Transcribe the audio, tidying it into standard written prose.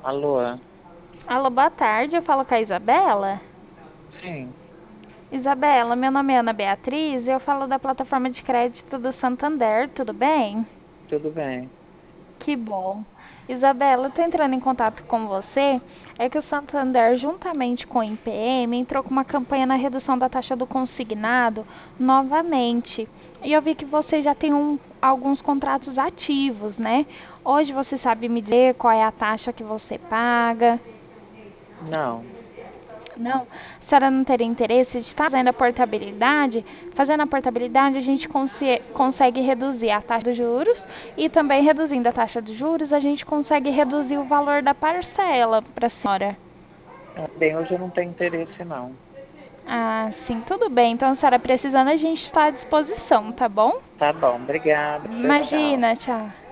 Alô? Alô, boa tarde. Eu falo com a Isabela. Sim, Isabela, meu nome é Ana Beatriz e eu falo da plataforma de crédito do Santander, tudo bem? tudo bem. Que bom. Isabela, eu tô entrando em contato com você. É que o Santander, juntamente com o IPM, entrou com uma campanha na redução da taxa do consignado novamente. E eu vi que você já tem alguns contratos ativos, né? Hoje você sabe me dizer qual é a taxa que você paga? Não, Não, a senhora não teria interesse de estar fazendo a portabilidade? Fazendo a portabilidade, a gente consegue reduzir a taxa dos juros e também reduzindo a taxa dos juros, a gente consegue reduzir o valor da parcela para a senhora. bem, hoje eu não tenho interesse, não. Ah, sim, tudo bem. Então, a senhora precisando, a gente está à disposição, tá bom? Tá bom, obrigado. Tchau, tchau. Imagina, tchau.